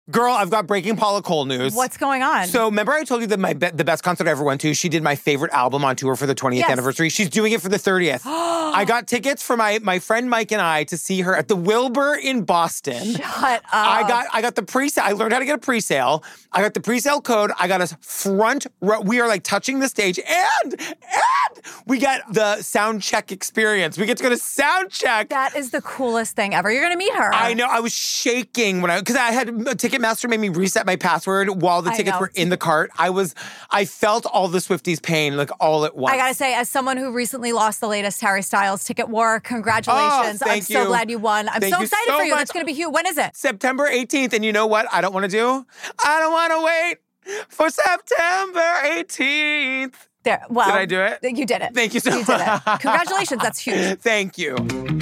Girl, I've got breaking Paula Cole news. What's going on? So remember I told you that the best concert I ever went to, she did my favorite album on tour for the 20th anniversary. She's doing it for the 30th. I got tickets for my friend Mike and I to see her at the Wilbur in Boston. Shut up. I got the pre-sale. I learned how to get a pre-sale. I got the pre-sale code. I got us front row. We are like touching the stage and we get the sound check experience. We get to go to sound check. That is the coolest thing ever. You're going to meet her. I know. I was shaking because I had Ticketmaster made me reset my password while the tickets were in the cart. I felt all the Swifties' pain like all at once. I gotta say, as someone who recently lost the latest Harry Styles ticket war, congratulations. I'm so glad you won. I'm so excited for you. That's going to be huge. When is it? September 18th. And you know what I don't want to do? I don't want to wait for September 18th. There. Well, did I do it? You did it. Thank you so much. You did it. Congratulations. That's huge. Thank you.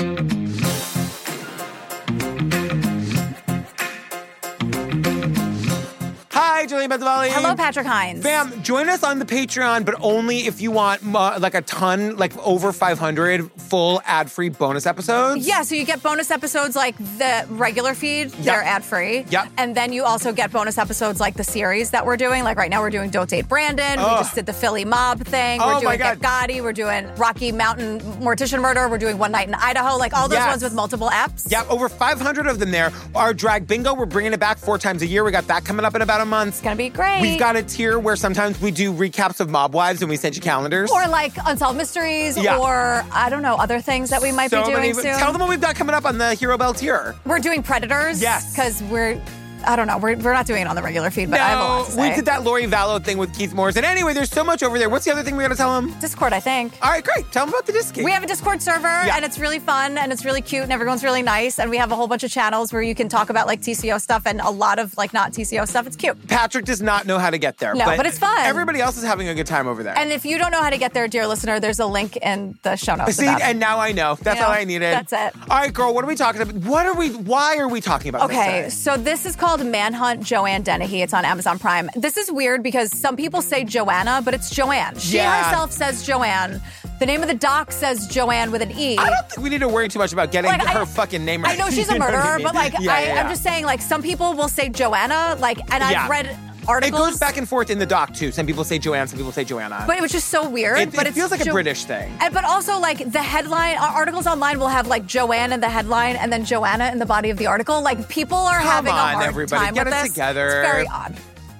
Hi, Julian Benzavalli. Hello, Patrick Hines. Fam, join us on the Patreon, but only if you want like a ton, like over 500 full ad-free bonus episodes. Yeah, so you get bonus episodes like the regular feed. Yep. They're ad-free. Yep. And then you also get bonus episodes like the series that we're doing. Like right now we're doing Don't Date Brandon. We just did the Philly Mob thing. We're doing Get Gotti. We're doing Rocky Mountain Mortician Murder. We're doing One Night in Idaho. Like all those ones with multiple apps. Yeah, over 500 of them there. Our drag bingo, we're bringing it back 4 times a year. We got that coming up in about a month. It's going to be great. We've got a tier where sometimes we do recaps of Mob Wives and we send you calendars. Or like Unsolved Mysteries or, I don't know, other things that we might be doing soon. Tell them what we've got coming up on the Hero Bell tier. We're doing Predators. Yes. Because I don't know. We're not doing it on the regular feed, but I have a lot to say. We did that Lori Vallow thing with Keith Morrison. Anyway, there's so much over there. What's the other thing we got to tell them? Discord, I think. All right, great. Tell them about the Discord. We have a Discord server, and it's really fun, and it's really cute, and everyone's really nice, and we have a whole bunch of channels where you can talk about, like, TCO stuff and a lot of, like, not TCO stuff. It's cute. Patrick does not know how to get there. No, but it's fun. Everybody else is having a good time over there. And if you don't know how to get there, dear listener, there's a link in the show notes. See, and now I know. That's all I needed. That's it. All right, girl, what are we talking about? Why are we talking about this? Okay, so this is called Manhunt Joanne Dennehy. It's on Amazon Prime. This is weird because some people say Joanna, but it's Joanne. She herself says Joanne. The name of the doc says Joanne with an E. I don't think we need to worry too much about getting her fucking name right. I know she's a murderer, but like I'm just saying, like some people will say Joanna, like, and I've read articles. It goes back and forth in the doc too. Some people say Joanne, some people say Joanna. But it was just so weird. It feels like a British thing. But also like the headline, articles online will have like Joanne in the headline and then Joanna in the body of the article. Like people are having a hard everybody. time Get with it this. together. It's very odd.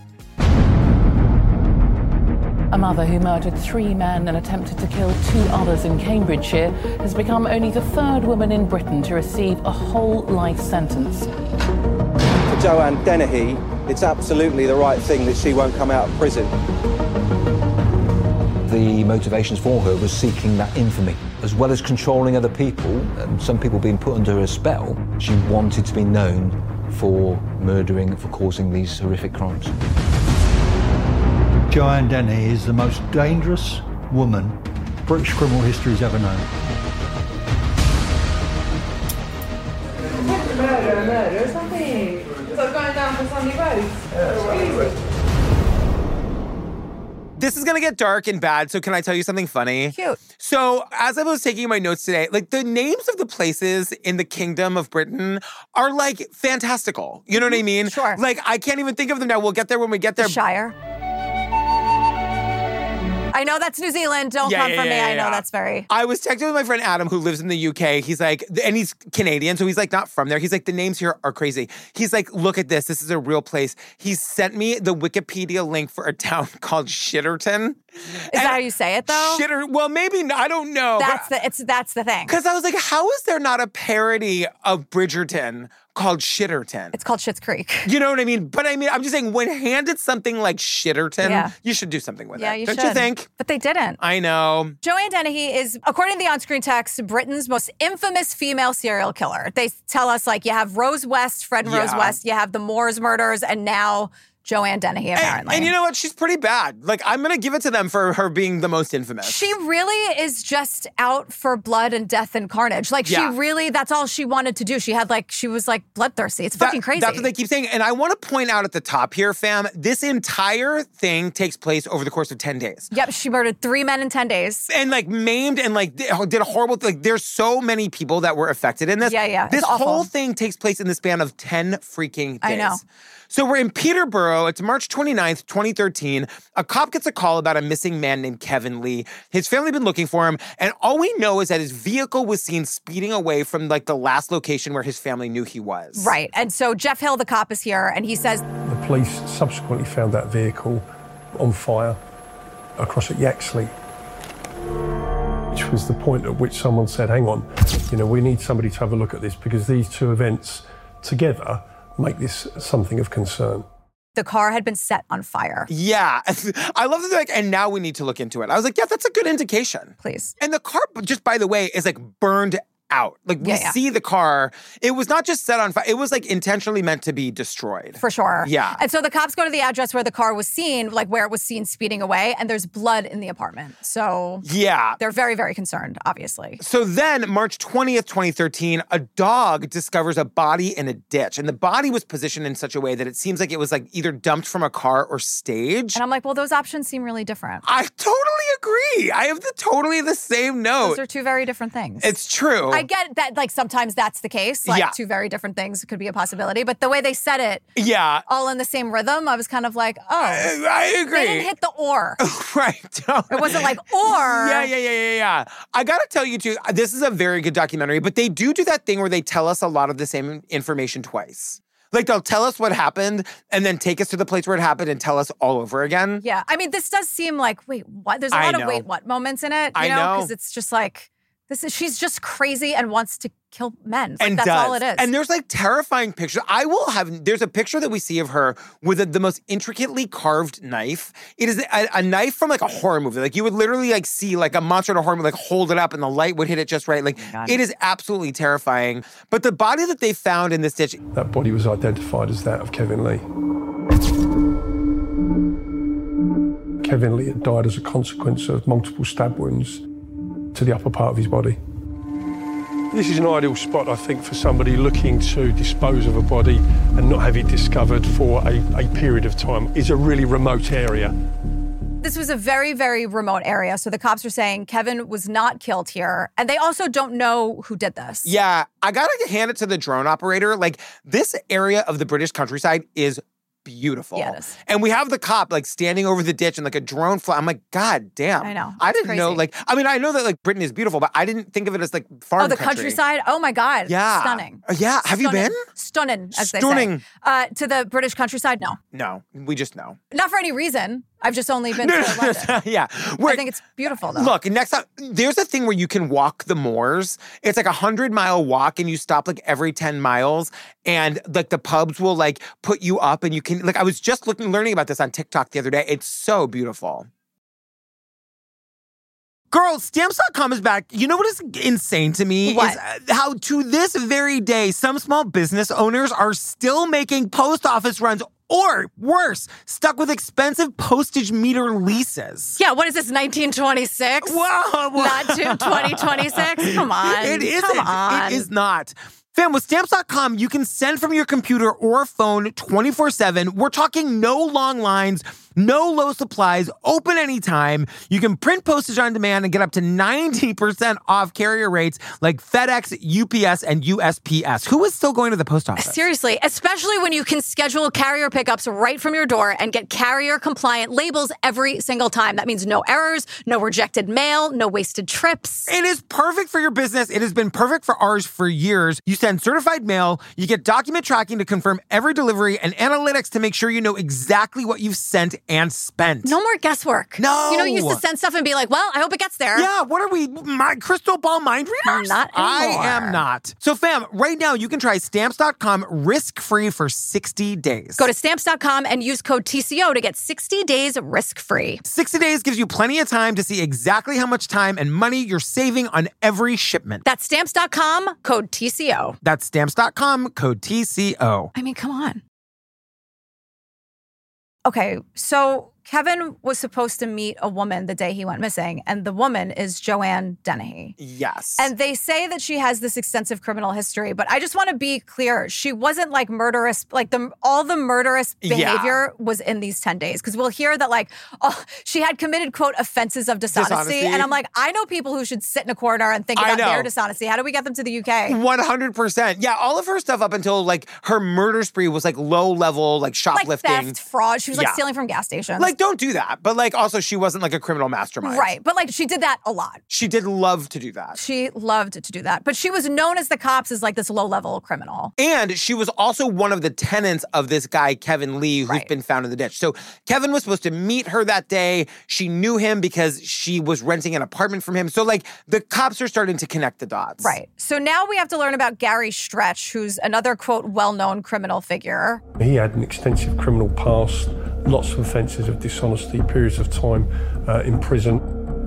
A mother who murdered 3 men and attempted to kill 2 others in Cambridgeshire has become only the 3rd woman in Britain to receive a whole life sentence. For Joanne Dennehy, it's absolutely the right thing that she won't come out of prison. The motivations for her was seeking that infamy. As well as controlling other people, and some people being put under her spell, she wanted to be known for murdering, for causing these horrific crimes. Joanne Dennehy is the most dangerous woman British criminal history has ever known. Murder, something. Is that going down for Sunday Road? This is going to get dark and bad, so can I tell you something funny? Cute. So, as I was taking my notes today, like, the names of the places in the Kingdom of Britain are, like, fantastical. You know what I mean? Sure. Like, I can't even think of them now. We'll get there when we get there. The Shire. I know that's New Zealand. Don't come for me. I know that's very... I was texting with my friend Adam, who lives in the UK. He's like, and he's Canadian, so he's like not from there. He's like, the names here are crazy. He's like, look at this. This is a real place. He sent me the Wikipedia link for a town called Shitterton. Is that how you say it, though? Well, maybe, I don't know. That's the thing. Because I was like, how is there not a parody of Bridgerton called Shitterton? It's called Schitt's Creek. You know what I mean? But I mean, I'm just saying, when handed something like Shitterton, you should do something with it. Yeah, you should. Don't you think? But they didn't. I know. Joanne Dennehy is, according to the on-screen text, Britain's most infamous female serial killer. They tell us, like, you have Rose West, Fred and Rose West, you have the Moores murders, and now Joanne Dennehy, apparently. And you know what? She's pretty bad. Like, I'm going to give it to them for her being the most infamous. She really is just out for blood and death and carnage. Like, she really, that's all she wanted to do. She was like bloodthirsty. It's fucking crazy. That's what they keep saying. And I want to point out at the top here, fam, this entire thing takes place over the course of 10 days. Yep, she murdered 3 men in 10 days. And like maimed and like did a horrible, like there's so many people that were affected in this. Yeah. This it's awful. whole thing takes place in the span of 10 freaking days. I know. So we're in Peterborough. It's March 29th, 2013. A cop gets a call about a missing man named Kevin Lee. His family had been looking for him, and all we know is that his vehicle was seen speeding away from like the last location where his family knew he was. Right. And so Jeff Hill, the cop, is here, and he says... The police subsequently found that vehicle on fire across at Yaxley, which was the point at which someone said, hang on, we need somebody to have a look at this because these two events together make this something of concern. The car had been set on fire. Yeah. I love that they're like, and now we need to look into it. I was like, yeah, that's a good indication. Please. And the car, just by the way, is like burned out. Like we see the car. It was not just set on fire. It was like intentionally meant to be destroyed. For sure. Yeah. And so the cops go to the address where the car was seen, like where it was seen speeding away, and there's blood in the apartment. So they're very, very concerned, obviously. So then March 20th, 2013, a dog discovers a body in a ditch. And the body was positioned in such a way that it seems like it was like either dumped from a car or staged. And I'm like, well, those options seem really different. I totally agree. I have totally the same note. Those are two very different things. It's true. I get that, like, sometimes that's the case. Like, two very different things could be a possibility. But the way they said it, all in the same rhythm, I was kind of like, oh. I agree. They didn't hit the or. Right. It wasn't like, or. Yeah. I got to tell you, too, this is a very good documentary, but they do that thing where they tell us a lot of the same information twice. Like, they'll tell us what happened and then take us to the place where it happened and tell us all over again. Yeah. I mean, this does seem like, wait, what? There's a lot of wait, what moments in it, you know? Because it's just like, she's just crazy and wants to kill men. Like, that's all it is. And there's like terrifying pictures. There's a picture that we see of her with the most intricately carved knife. It is a knife from like a horror movie. Like you would literally like see like a monster in a horror movie, like hold it up and the light would hit it just right. Like it is absolutely terrifying. But the body that they found in this ditch. That body was identified as that of Kevin Lee. Kevin Lee had died as a consequence of multiple stab wounds to the upper part of his body. This is an ideal spot, I think, for somebody looking to dispose of a body and not have it discovered for a period of time. It's a really remote area. This was a very, very remote area. So the cops are saying Kevin was not killed here. And they also don't know who did this. Yeah, I gotta hand it to the drone operator. Like, this area of the British countryside is beautiful. Yeah, it is. And we have the cop like standing over the ditch and like a drone fly. I'm like, God damn. I know. I didn't know, like, I mean, I know that like Britain is beautiful, but I didn't think of it as like farm country. country. Countryside? Oh my God. Yeah. Stunning. Yeah. Have you been? Stunning, as they say. To the British countryside? No. No. We just know. Not for any reason. I've just only been to London. Yeah. I think it's beautiful, though. Look, next time, there's a thing where you can walk the moors. It's like 100-mile walk, and you stop like every 10 miles, and like the pubs will like put you up, and you can, like, I was just learning about this on TikTok the other day. It's so beautiful. Girl, Stamps.com is back. You know what is insane to me? What? Is how to this very day, some small business owners are still making post office runs, or worse, stuck with expensive postage meter leases. Yeah, what is this, 1926? Whoa. Not 2026? Come on. It isn't. Come on. It is not. Fam, with Stamps.com, you can send from your computer or phone 24/7. We're talking no long lines, no low supplies, open anytime. You can print postage on demand and get up to 90% off carrier rates like FedEx, UPS, and USPS. Who is still going to the post office? Seriously, especially when you can schedule carrier pickups right from your door and get carrier-compliant labels every single time. That means no errors, no rejected mail, no wasted trips. It is perfect for your business. It has been perfect for ours for years. You send certified mail, you get document tracking to confirm every delivery, and analytics to make sure you know exactly what you've sent and spent. No more guesswork. No. You know, you used to send stuff and be like, well, I hope it gets there. Yeah, what are we, my crystal ball mind readers? Not anymore. I am not. So fam, right now you can try Stamps.com risk-free for 60 days. Go to Stamps.com and use code TCO to get 60 days risk-free. 60 days gives you plenty of time to see exactly how much time and money you're saving on every shipment. That's Stamps.com, code TCO. That's Stamps.com, code TCO. I mean, come on. Okay, so Kevin was supposed to meet a woman the day he went missing, and the woman is Joanne Dennehy. Yes. And they say that she has this extensive criminal history, but I just want to be clear. She wasn't like murderous, like all the murderous behavior was in these 10 days. Because we'll hear that like, she had committed, quote, offenses of dishonesty. And I'm like, I know people who should sit in a corner and think about their dishonesty. How do we get them to the UK? 100%. Yeah, all of her stuff up until like her murder spree was like low level, like shoplifting. Like theft, fraud. She was like stealing from gas stations. Like, don't do that. But like also she wasn't like a criminal mastermind. Right. But like she did that a lot. She did love to do that. She loved to do that. But she was known as the cops as like this low level criminal. And she was also one of the tenants of this guy, Kevin Lee, who's been found in the ditch. So Kevin was supposed to meet her that day. She knew him because she was renting an apartment from him. So like the cops are starting to connect the dots. Right. So now we have to learn about Gary Stretch, who's another, quote, well-known criminal figure. He had an extensive criminal past, lots of offences of dishonesty, periods of time in prison.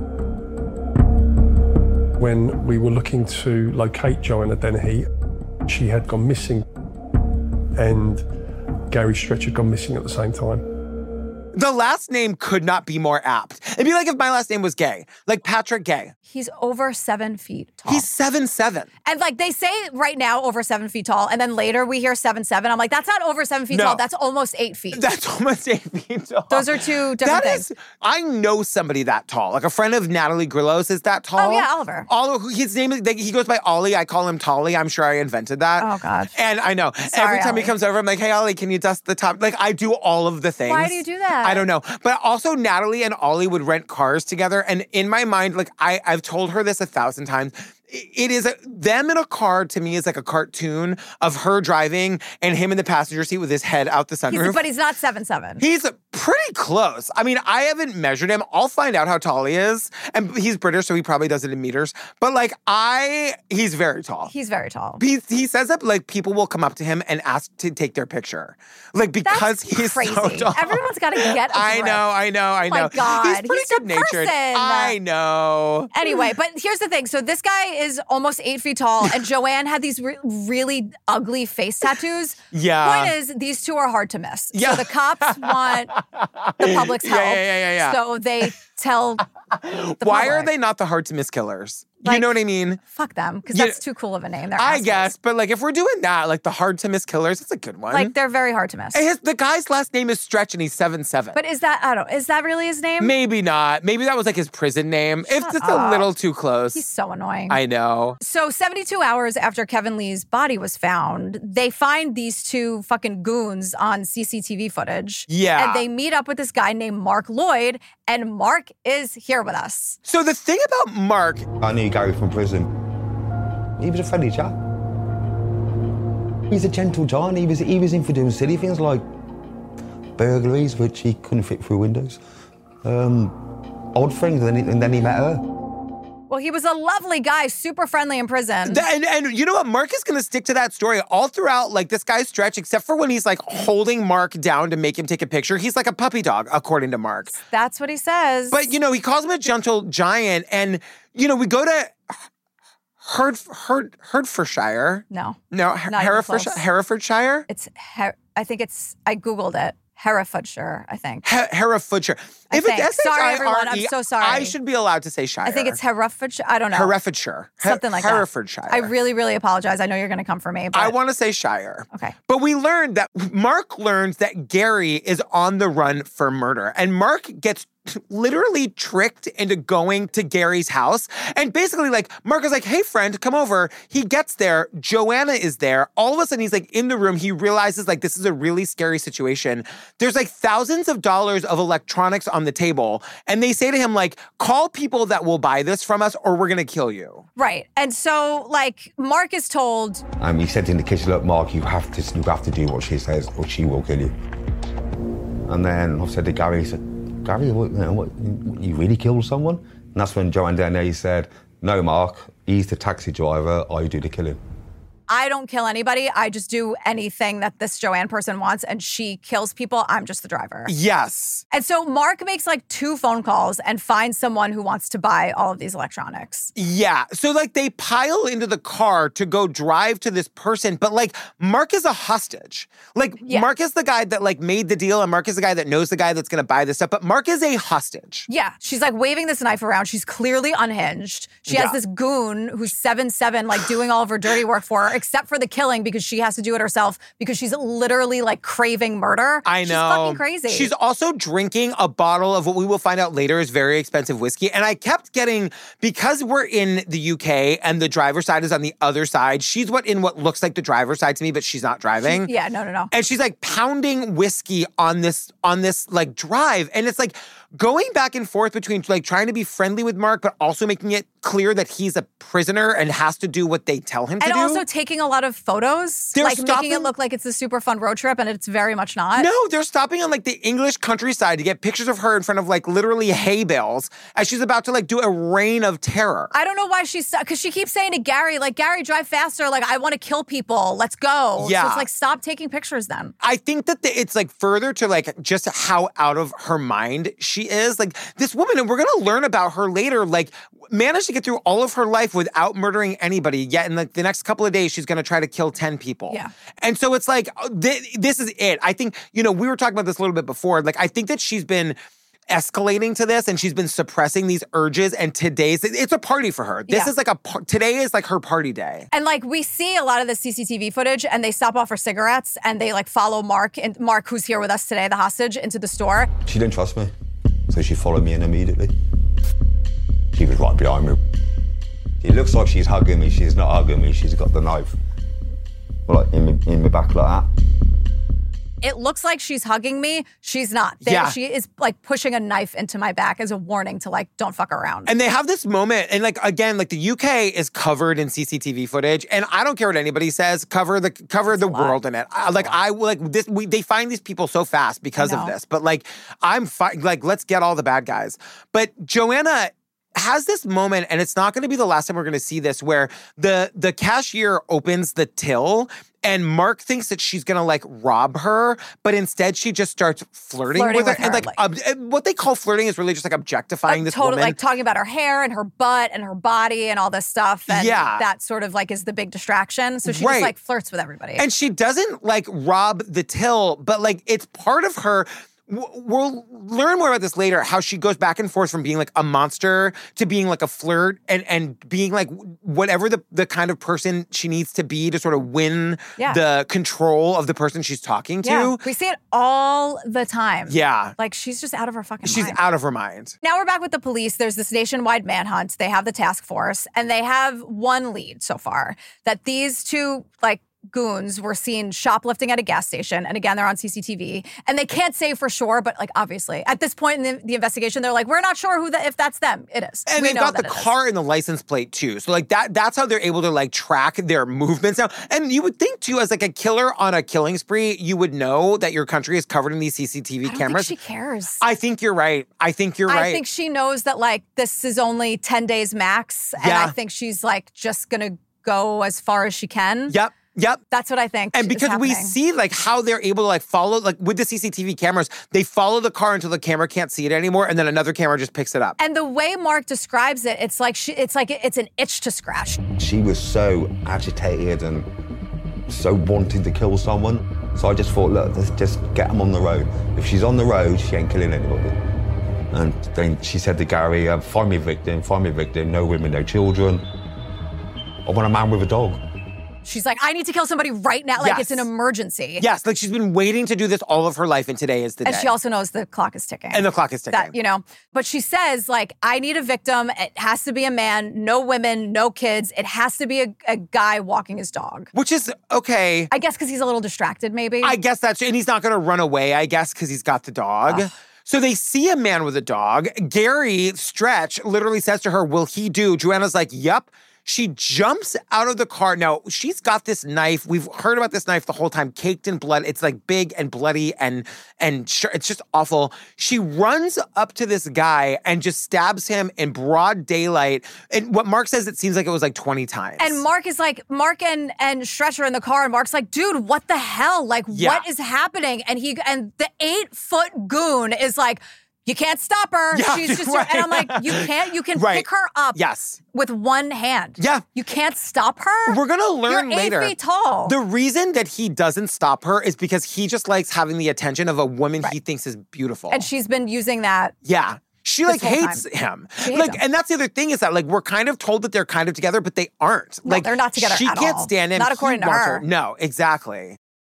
When we were looking to locate Joanna Dennehy, she had gone missing and Gary Stretch had gone missing at the same time. The last name could not be more apt. It'd be like if my last name was Gay, like Patrick Gay. He's over 7 feet tall. He's 7'7". And like they say right now over 7 feet tall, and then later we hear 7'7". I'm like, that's not over 7 feet tall. That's almost 8 feet. That's almost 8 feet tall. Those are two different things. I know somebody that tall. Like a friend of Natalie Grillo's is that tall. Oh yeah, Oliver. His name is, he goes by Ollie. I call him Tolly. I'm sure I invented that. Oh God. And I know. Sorry, every time Ollie. he comes over, I'm like, hey Ollie, can you dust the top? Like I do all of the things. Why do you do that? I don't know. But also Natalie and Ollie would rent cars together. And in my mind, like I've told her this 1,000 times. It is them in a car to me is like a cartoon of her driving and him in the passenger seat with his head out the sunroof. But he's not 7'7". He's pretty close. I mean, I haven't measured him. I'll find out how tall he is. And he's British, so he probably does it in meters. But like he's very tall. He's very tall. He says that like people will come up to him and ask to take their picture. Like because he's crazy. so tall. Everyone's got to get a grip. I know. Oh my God. He's pretty He's a good-natured. person. I know. Anyway, but here's the thing. So this guy is almost 8 feet tall, and Joanne had these really ugly face tattoos. Yeah. Point is, these two are hard to miss. Yeah. So the cops want the public's help. Yeah. So they tell the Why public. are they not the hard to miss killers? You Like, know what I mean? Fuck them, because that's too cool of a name. They're I assholes. guess, but like if we're doing that, like the hard to miss killers, it's a good one. Like they're very hard to miss. And the guy's last name is Stretch and he's 7'7". But is that really his name? Maybe not. Maybe that was like his prison name. It's just a little too close. He's so annoying. I know. So 72 hours after Kevin Lee's body was found, they find these two fucking goons on CCTV footage. Yeah. And they meet up with this guy named Mark Lloyd, and Mark is here with us. So the thing about Mark... I knew Gary from prison. He was a friendly chap. He's a gentle giant. He was in for doing silly things like burglaries, which he couldn't fit through windows. Odd things, and then he met her. Well, he was a lovely guy, super friendly in prison. And you know what? Mark is going to stick to that story all throughout, like, this guy's stretch, except for when he's, like, holding Mark down to make him take a picture. He's like a puppy dog, according to Mark. That's what he says. But, you know, he calls him a gentle giant. And, you know, we go to Hertfordshire. No, Herefordshire? I think it's, I Googled it. Herefordshire, I think. Herefordshire. If it's S-H-I-R-E, sorry, everyone. I'm so sorry. I should be allowed to say Shire. I think it's Herefordshire. I don't know. Herefordshire. Something like Herefordshire. that. I really, really apologize. I know you're going to come for me. But... I want to say Shire. Okay. But we learned that Mark learns that Gary is on the run for murder. And Mark gets literally tricked into going to Gary's house. And basically, like, Mark is like, hey, friend, come over. He gets there. Joanna is there. All of a sudden, he's like in the room. He realizes, like, this is a really scary situation. There's like thousands of dollars of electronics on the table. And they say to him, like, call people that will buy this from us or we're going to kill you. Right. And so, like, Mark is told... He said in the kitchen, look, Mark, you have to do what she says or she will kill you. And then I said to Gary, he said, Gary, what, you really killed someone? And that's when Joanne Dennehy said, no, Mark, he's the taxi driver, I do the killing. I don't kill anybody. I just do anything that this Joanne person wants, and she kills people. I'm just the driver. Yes. And so Mark makes like 2 phone calls and finds someone who wants to buy all of these electronics. Yeah. So like they pile into the car to go drive to this person, but like Mark is a hostage. Like Mark is the guy that like made the deal, and Mark is the guy that knows the guy that's going to buy this stuff, but Mark is a hostage. Yeah. She's like waving this knife around. She's clearly unhinged. She has this goon who's 7'7", like doing all of her dirty work for her, except for the killing because she has to do it herself because she's literally like craving murder. I know. She's fucking crazy. She's also drinking a bottle of what we will find out later is very expensive whiskey. And I kept getting, because we're in the UK and the driver's side is on the other side, she's what looks like the driver's side to me, but she's not driving. No. And she's like pounding whiskey on this like drive. And it's like going back and forth between like trying to be friendly with Mark, but also making it clear that he's a prisoner and has to do what they tell him to do. And also taking a lot of photos, making it look like it's a super fun road trip, and it's very much not. No, they're stopping on like the English countryside to get pictures of her in front of like literally hay bales as she's about to like do a reign of terror. I don't know why because she keeps saying to Gary, like, Gary, drive faster. Like, I want to kill people. Let's go. Yeah. So it's like, stop taking pictures then. I think that it's like further to like just how out of her mind she is. Like this woman, and we're going to learn about her later, like managed to get through all of her life without murdering anybody. Yet in like the next couple of days, she's going to try to kill 10 people. Yeah. And so it's like, this is it. I think, we were talking about this a little bit before. Like, I think that she's been escalating to this and she's been suppressing these urges, and it's a party for her. This is like today is like her party day. And like we see a lot of the CCTV footage and they stop off for cigarettes and they like follow Mark, who's here with us today, the hostage, into the store. She didn't trust me, so she followed me in immediately. She was right behind me. It looks like she's hugging me. She's not hugging me. She's got the knife like in my back like that. It looks like she's hugging me. She's not. She is like pushing a knife into my back as a warning to like, don't fuck around. And they have this moment, and like, again, like the UK is covered in CCTV footage, and I don't care what anybody says, cover the world in it. They find these people so fast because of this, but like, let's get all the bad guys. But Joanna has this moment, and it's not going to be the last time we're going to see this, where the cashier opens the till and Mark thinks that she's going to like rob her, but instead she just starts flirting with her. And like what they call flirting is really just like objectifying this woman. Like talking about her hair and her butt and her body and all this stuff. And that sort of like is the big distraction. So she just like flirts with everybody. And she doesn't like rob the till, but like it's part of her. We'll learn more about this later, how she goes back and forth from being like a monster to being like a flirt and being like whatever the kind of person she needs to be to sort of win the control of the person she's talking to. Yeah. We see it all the time. Yeah. Like she's just out of her fucking mind. She's out of her mind. Now we're back with the police. There's this nationwide manhunt. They have the task force and they have one lead so far, that these two like goons were seen shoplifting at a gas station. And again, they're on CCTV. And they can't say for sure, but like obviously, at this point in the investigation, they're like, we're not sure if that's them. It is. And they've got the car and the license plate too. So like that's how they're able to like track their movements now. And you would think too, as like a killer on a killing spree, you would know that your country is covered in these CCTV cameras. I don't think she cares. I think you're right. I think she knows that like this is only 10 days max. And I think she's like just gonna go as far as she can. Yep. That's what I think. And because we see like how they're able to like follow, like with the CCTV cameras, they follow the car until the camera can't see it anymore, and then another camera just picks it up. And the way Mark describes it, it's like it's an itch to scratch. She was so agitated and so wanting to kill someone. So I just thought, look, let's just get them on the road. If she's on the road, she ain't killing anybody. And then she said to Gary, find me a victim, no women, no children. I want a man with a dog. She's like, I need to kill somebody right now. Like, it's an emergency. Yes, like she's been waiting to do this all of her life, and today is the day. And she also knows the clock is ticking. And the clock is ticking. But she says, like, I need a victim. It has to be a man, no women, no kids. It has to be a guy walking his dog. Which is okay. I guess because he's a little distracted, maybe. I guess that's, and he's not going to run away, I guess, because he's got the dog. So they see a man with a dog. Gary Stretch literally says to her, will he do? Joanna's like, yep. She jumps out of the car. Now, she's got this knife. We've heard about this knife the whole time, caked in blood. It's like big and bloody and it's just awful. She runs up to this guy and just stabs him in broad daylight. And what Mark says, it seems like it was like 20 times. And Mark is like, Mark and Stretch are in the car, and Mark's like, dude, what the hell? Like, what is happening? And the 8-foot goon is like, you can't stop her. Yeah, She's just, and I'm like, you can pick her up with one hand. Yeah. You can't stop her. We're going to learn You're 8 later. feet tall. The reason that he doesn't stop her is because he just likes having the attention of a woman he thinks is beautiful. And she's been using that. Yeah. She like hates him. And that's the other thing is that like we're kind of told that they're kind of together, but they aren't. No, like they're not together she at can't all. stand him. Not according to her. No, exactly.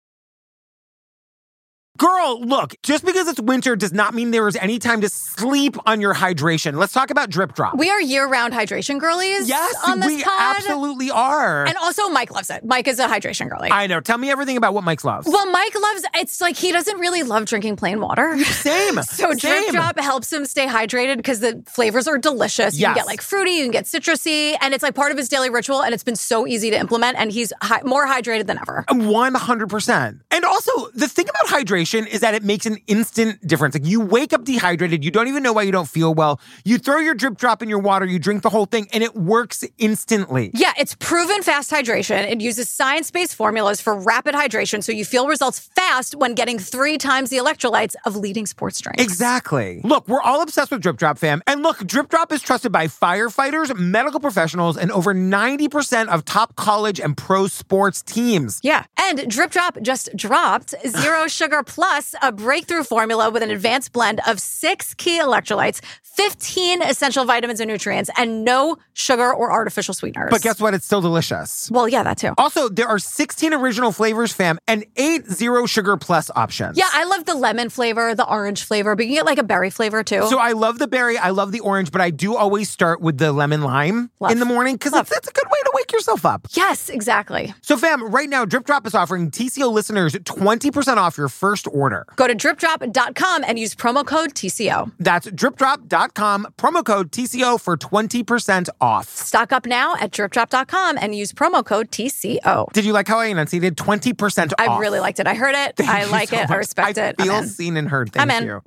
Girl, look, just because it's winter does not mean there is any time to sleep on your hydration. Let's talk about Drip Drop. We are year-round hydration girlies on this we pod. absolutely are. And also Mike loves it. Mike is a hydration girly. I know. Tell me everything about what Mike loves. Well, Mike loves, it's like he doesn't really love drinking plain water. Same. So Drip Drop helps him stay hydrated because the flavors are delicious. You can get like fruity, you can get citrusy, and it's like part of his daily ritual, and it's been so easy to implement, and he's more hydrated than ever. 100%. And also, the thing about hydration is that it makes an instant difference. Like you wake up dehydrated, you don't even know why you don't feel well. You throw your Drip Drop in your water, you drink the whole thing, and it works instantly. Yeah, it's proven fast hydration. It uses science-based formulas for rapid hydration, so you feel results fast when getting 3 times the electrolytes of leading sports drinks. Exactly. Look, we're all obsessed with Drip Drop, fam. And look, Drip Drop is trusted by firefighters, medical professionals, and over 90% of top college and pro sports teams. Yeah, and Drip Drop just dropped Zero Sugar Plus, a breakthrough formula with an advanced blend of 6 key electrolytes, 15 essential vitamins and nutrients, and no sugar or artificial sweeteners. But guess what? It's still delicious. Well, yeah, that too. Also, there are 16 original flavors, fam, and 8 Zero Sugar Plus options. Yeah, I love the lemon flavor, the orange flavor, but you can get like a berry flavor too. So I love the berry, I love the orange, but I do always start with the lemon lime in the morning because that's a good way to wake yourself up. Yes, exactly. So fam, right now, Drip Drop is offering TCO listeners 20% off your first order. Go to dripdrop.com and use promo code TCO. That's dripdrop.com, promo code TCO for 20% off. Stock up now at dripdrop.com and use promo code TCO. Did you like how I enunciated 20% off? I really liked it. I heard it. I like it. I respect it. I feel seen and heard. Thank you.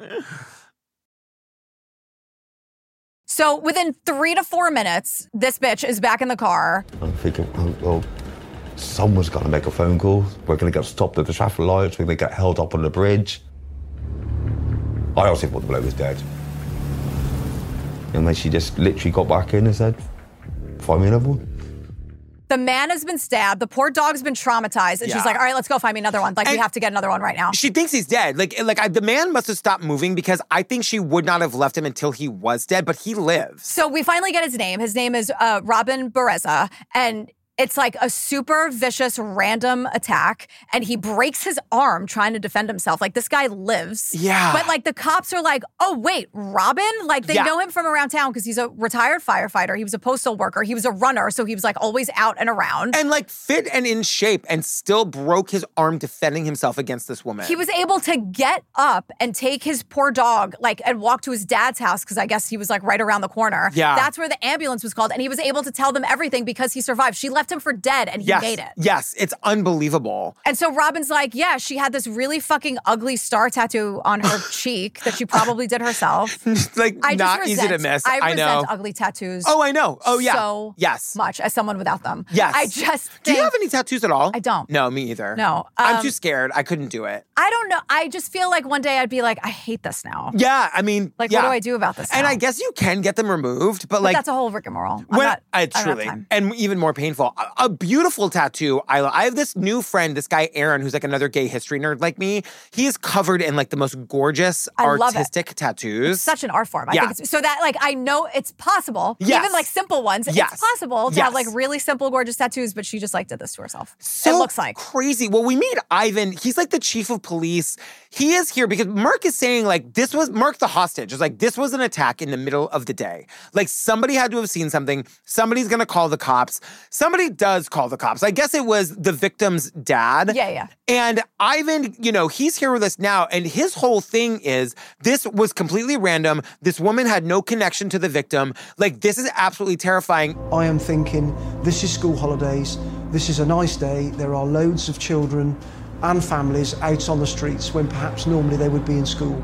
So within 3 to 4 minutes, this bitch is back in the car. I'm thinking, well, someone's got to make a phone call. We're going to get stopped at the traffic lights. We're going to get held up on the bridge. I honestly thought the bloke was dead. And then she just literally got back in and said, find me another one. The man has been stabbed. The poor dog's been traumatized. And she's like, all right, let's go find me another one. Like, we have to get another one right now. She thinks he's dead. The man must have stopped moving because I think she would not have left him until he was dead, but he lives. So we finally get his name. His name is Robin Bereza. And it's like a super vicious random attack, and he breaks his arm trying to defend himself. Like, this guy lives. Yeah. But like the cops are like, oh wait, Robin? Like they know him from around town because he's a retired firefighter. He was a postal worker. He was a runner, so he was like always out and around. And like fit and in shape, and still broke his arm defending himself against this woman. He was able to get up and take his poor dog, like, and walk to his dad's house because I guess he was like right around the corner. Yeah. That's where the ambulance was called, and he was able to tell them everything because he survived. She left him for dead, and he made it. Yes, it's unbelievable. And so Robin's like, yeah, she had this really fucking ugly star tattoo on her cheek that she probably did herself. Like, not easy to miss. I know. I resent ugly tattoos. Oh, I know. Oh, yeah. So much as someone without them. Yes. I just think, do you have any tattoos at all? I don't. No, me either. No. I'm too scared. I couldn't do it. I don't know. I just feel like one day I'd be like, I hate this now. Yeah, I mean, like, what do I do about this now? And I guess you can get them removed, but like, that's a whole rigmarole. Truly, and even more painful. A beautiful tattoo. I have this new friend, this guy Aaron, who's like another gay history nerd like me. He is covered in like the most gorgeous artistic tattoos. It's such an art form. I think it's so that like I know it's possible. Yes. Even like simple ones. Yes. It's possible to have like really simple, gorgeous tattoos, but she just like did this to herself. So it looks like crazy. Well, we meet Ivan. He's like the chief of police. He is here because Mark is saying like this was Mark the hostage. It's like this was an attack in the middle of the day. Like somebody had to have seen something. Somebody's gonna call the cops. Somebody Lori does call the cops. I guess it was the victim's dad. Yeah. And Ivan, he's here with us now, and his whole thing is this was completely random. This woman had no connection to the victim. Like, this is absolutely terrifying. I am thinking, this is school holidays. This is a nice day. There are loads of children and families out on the streets when perhaps normally they would be in school.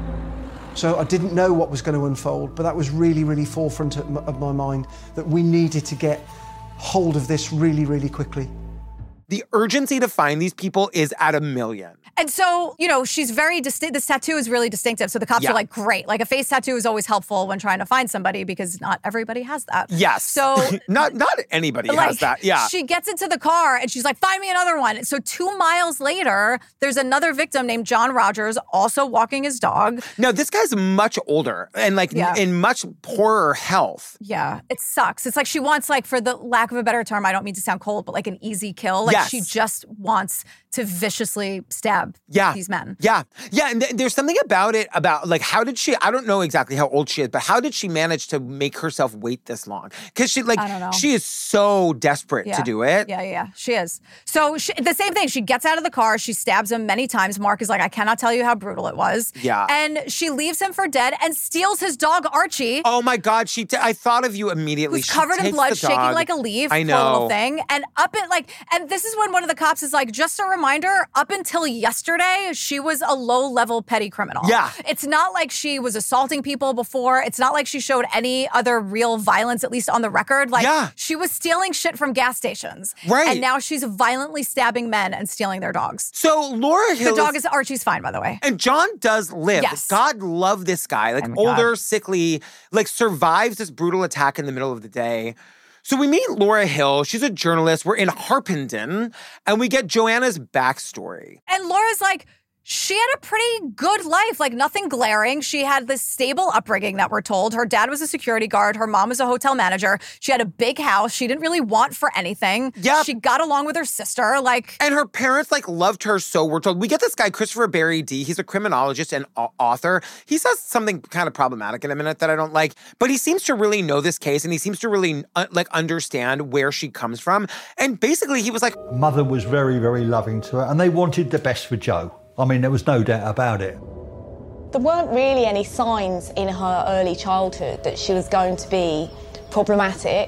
So I didn't know what was going to unfold, but that was really, really forefront of my mind, that we needed to get hold of this really, really quickly. The urgency to find these people is at 1,000,000. And so, she's very distinct. This tattoo is really distinctive. So the cops are like, great. Like, a face tattoo is always helpful when trying to find somebody because not everybody has that. Yes. So not anybody has that. Yeah. She gets into the car and she's like, find me another one. So 2 miles later, there's another victim named John Rogers also walking his dog. Now, this guy's much older and in much poorer health. Yeah. It sucks. It's like she wants, like, for the lack of a better term, I don't mean to sound cold, but like an easy kill. Like, she just wants to viciously stab these men. Yeah. And there's something about it, like, how did she, I don't know exactly how old she is, but how did she manage to make herself wait this long? Because I don't know. She is so desperate to do it. Yeah. She is. So the same thing. She gets out of the car. She stabs him many times. Mark is like, I cannot tell you how brutal it was. Yeah. And she leaves him for dead and steals his dog, Archie. Oh my God. I thought of you immediately. Who's covered in blood, shaking like a leaf. I know. Poor little thing. And and this is when one of the cops is like, just a reminder, up until yesterday, she was a low-level petty criminal. Yeah. It's not like she was assaulting people before. It's not like she showed any other real violence, at least on the record. She was stealing shit from gas stations. Right. And now she's violently stabbing men and stealing their dogs. So Laura Hill. The dog is Archie's fine, by the way. And John does live. Yes. God love this guy. Older, sickly, survives this brutal attack in the middle of the day. So we meet Laura Hill. She's a journalist. We're in Harpenden, and we get Joanna's backstory. And Laura's like, she had a pretty good life, nothing glaring. She had this stable upbringing that we're told. Her dad was a security guard. Her mom was a hotel manager. She had a big house. She didn't really want for anything. Yeah. She got along with her sister. And her parents, loved her, so we're told. We get this guy, Christopher Barry D. He's a criminologist and author. He says something kind of problematic in a minute that I don't like, but he seems to really know this case, and he seems to really, understand where she comes from. And basically, he was like... Mother was very, very loving to her, and they wanted the best for Jo. I mean, there was no doubt about it. There weren't really any signs in her early childhood that she was going to be problematic.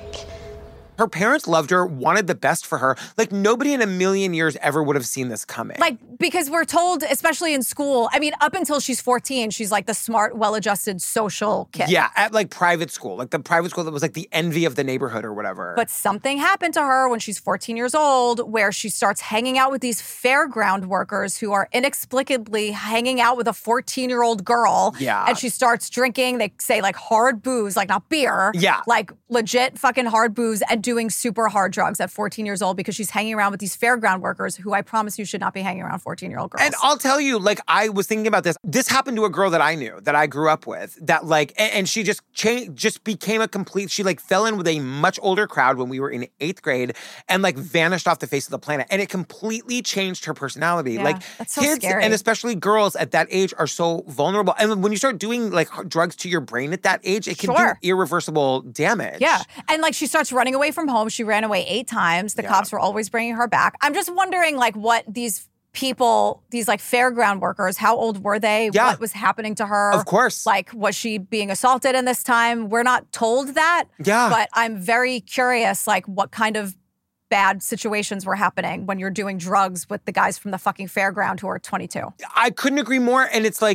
Her parents loved her, wanted the best for her. Nobody in 1,000,000 years ever would have seen this coming. Because we're told, especially in school, I mean, up until she's 14, she's the smart, well-adjusted social kid. Yeah, at private school. The private school that was the envy of the neighborhood or whatever. But something happened to her when she's 14 years old where she starts hanging out with these fairground workers who are inexplicably hanging out with a 14-year-old girl. Yeah. And she starts drinking, they say, hard booze, not beer. Yeah. Legit fucking hard booze and doing super hard drugs at 14 years old because she's hanging around with these fairground workers who I promise you should not be hanging around 14-year-old girls. And I'll tell you, I was thinking about this. This happened to a girl that I knew, that I grew up with, that and she just became a complete, she fell in with a much older crowd when we were in 8th grade and vanished off the face of the planet. And it completely changed her personality. Yeah, that's so kids scary. And especially girls at that age are so vulnerable. And when you start doing drugs to your brain at that age, it can do irreversible damage. Yeah. And she starts running away from home. She ran away 8 times. The cops were always bringing her back. I'm just wondering what these people, these fairground workers, how old were they? Yeah. What was happening to her? Of course. Was she being assaulted in this time? We're not told that. Yeah. But I'm very curious, what kind of bad situations were happening when you're doing drugs with the guys from the fucking fairground who are 22. I couldn't agree more. And it's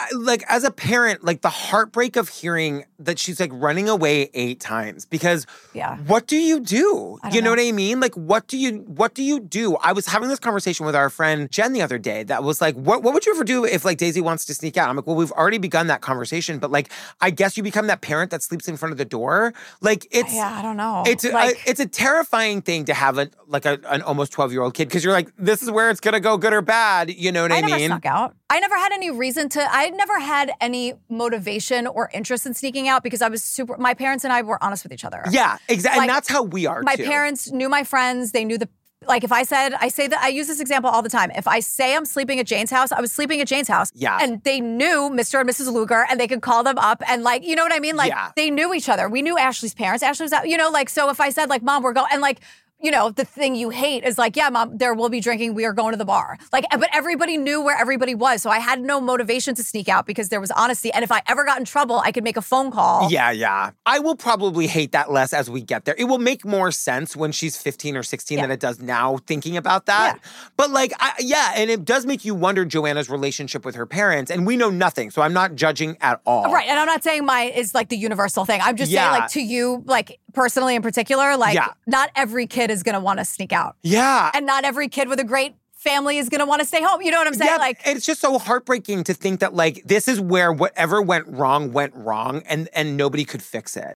as a parent, the heartbreak of hearing that she's running away 8 times because what do you do? You know what I mean? What do you do? I was having this conversation with our friend Jen the other day that was what would you ever do if Daisy wants to sneak out? I'm well, we've already begun that conversation, but I guess you become that parent that sleeps in front of the door. It's I don't know. It's a terrifying thing to have an almost 12-year-old kid because you're this is where it's gonna go, good or bad. You know what I mean? I never snuck out. I never had any reason to. I never had any motivation or interest in sneaking out because I was my parents and I were honest with each other. Yeah, exactly. And that's how we are, my too. My parents knew my friends. They knew if I say that, I use this example all the time. If I say I'm sleeping at Jane's house, I was sleeping at Jane's house. Yeah. And they knew Mr. and Mrs. Luger and they could call them up and you know what I mean? They knew each other. We knew Ashley's parents. Ashley was out, so if I said Mom, we're going, and you know, the thing you hate is like, yeah, Mom, there will be drinking. We are going to the bar. Like, but everybody knew where everybody was. So I had no motivation to sneak out because there was honesty. And if I ever got in trouble, I could make a phone call. Yeah. I will probably hate that less as we get there. It will make more sense when she's 15 or 16 than it does now thinking about that. Yeah. But like, and it does make you wonder Joanna's relationship with her parents. And we know nothing. So I'm not judging at all. Right. And I'm not saying mine is like the universal thing. I'm just saying like to you, like personally in particular, like not every kid is going to want to sneak out. Yeah. And not every kid with a great family is going to want to stay home. You know what I'm saying? Yeah, like, it's just so heartbreaking to think that like this is where whatever went wrong and nobody could fix it.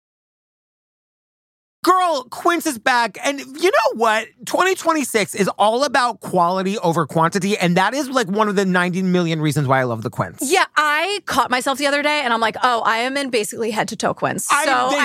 Girl, Quince is back. And you know what? 2026 is all about quality over quantity. And that is like one of the 90 million reasons why I love the Quince. Yeah, I caught myself the other day and I'm like, oh, I am in basically head to toe Quince. I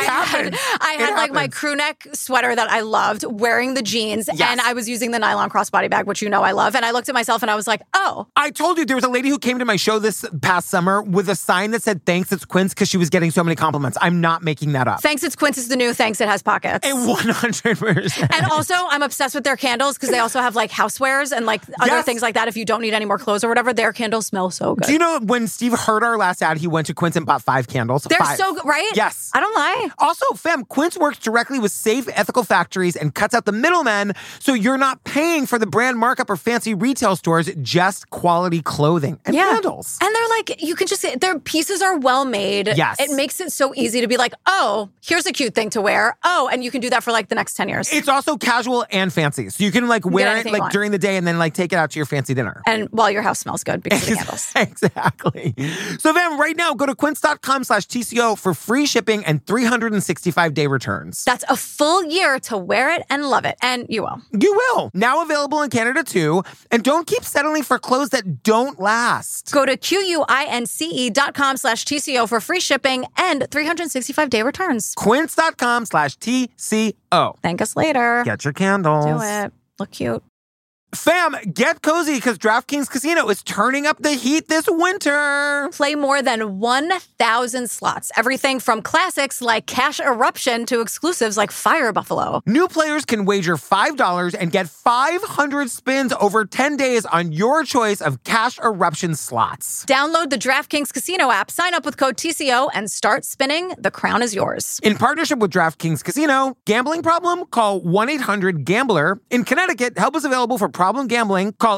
had like my crew neck sweater that I loved, wearing the jeans, and I was using the nylon crossbody bag, which you know I love. And I looked at myself and I was like, oh. I told you there was a lady who came to my show this past summer with a sign that said, thanks, it's Quince, because she was getting so many compliments. I'm not making that up. Thanks, it's Quince is the new thanks, it has pockets. 100%. And also, I'm obsessed with their candles because they also have like housewares and like other things like that. If you don't need any more clothes or whatever, their candles smell so good. Do you know when Steve heard our last ad, he went to Quince and bought 5 candles? They're so good, right? Yes. I don't lie. Also, fam, Quince works directly with safe, ethical factories and cuts out the middlemen, so you're not paying for the brand markup or fancy retail stores, just quality clothing and candles. And they're like, you can just, their pieces are well made. Yes. It makes it so easy to be like, oh, here's a cute thing to wear. Oh, and you can do that for like the next 10 years. It's also casual and fancy. So you can like wear it like during the day and then like take it out to your fancy dinner. And while your house smells good because of the candles. Exactly. So fam, right now, go to quince.com/TCO for free shipping and 365-day returns. That's a full year to wear it and love it. And you will. You will. Now available in Canada too. And don't keep settling for clothes that don't last. Go to quince.com/TCO for free shipping and 365-day returns. Quince.com/TCO. Thank us later. Get your candles. Do it. Look cute. Fam, get cozy because DraftKings Casino is turning up the heat this winter. Play more than 1,000 slots. Everything from classics like Cash Eruption to exclusives like Fire Buffalo. New players can wager $5 and get 500 spins over 10 days on your choice of Cash Eruption slots. Download the DraftKings Casino app, sign up with code TCO, and start spinning. The crown is yours. In partnership with DraftKings Casino, gambling problem? Call 1-800-GAMBLER. In Connecticut, help is available for problem gambling. Call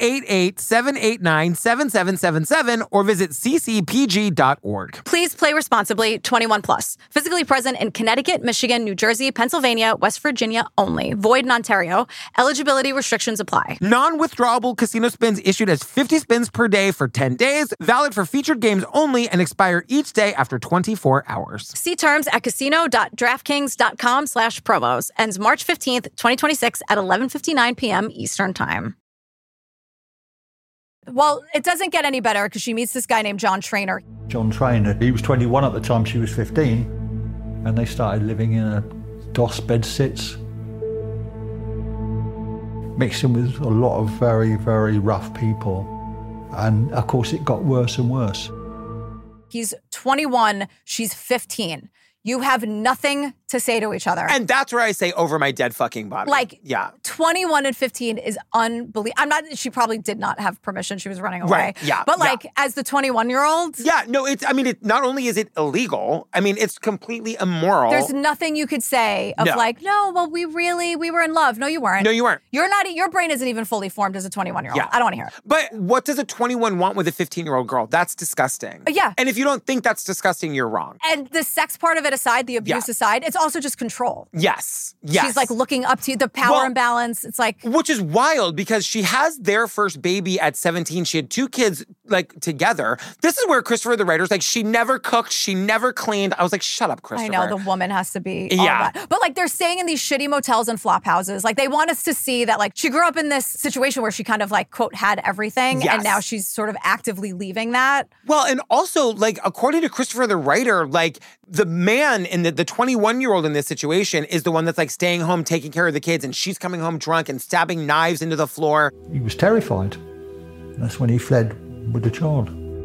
888-789-7777 or visit ccpg.org. Please play responsibly. 21 plus. Physically present in Connecticut, Michigan, New Jersey, Pennsylvania, West Virginia only. Void in Ontario. Eligibility restrictions apply. Non-withdrawable casino spins issued as 50 spins per day for 10 days. Valid for featured games only and expire each day after 24 hours. See terms at casino.draftkings.com/promos. Ends March 15th, 2026 at 11:59 p.m. Eastern Time. Well, it doesn't get any better because she meets this guy named John Trainer. John Trainer, he was 21 at the time, she was 15, and they started living in a DOS bed sits, mixing with a lot of very, very rough people. And of course, it got worse and worse. He's 21, she's 15. You have nothing to say to each other. And that's where I say over my dead fucking body. Like, yeah. 21 and 15 is unbelievable. She probably did not have permission. She was running away. Right, yeah. But like, as the 21-year-old. Yeah, no, not only is it illegal, it's completely immoral. There's nothing you could say of we were in love. No, you weren't. No, you weren't. Your brain isn't even fully formed as a 21-year-old. Yeah. I don't want to hear it. But what does a 21 want with a 15-year-old girl? That's disgusting. Yeah. And if you don't think that's disgusting, you're wrong. And the sex part of it aside, the abuse aside, it's also just control. Yes. She's like looking up to you, the power imbalance. It's like. Which is wild because she has their first baby at 17. She had 2 kids like together. This is where Christopher the writer's like, she never cooked, she never cleaned. I was like, shut up, Christopher. I know, the woman has to be all that. But like they're staying in these shitty motels and flop houses. Like they want us to see that like she grew up in this situation where she kind of like, quote, had everything. Yes. And now she's sort of actively leaving that. Well, and also like, according to Christopher the writer, like the man in the 21-year-old in this situation is the one that's like staying home, taking care of the kids, and she's coming home drunk and stabbing knives into the floor. He was terrified. That's when he fled with the child.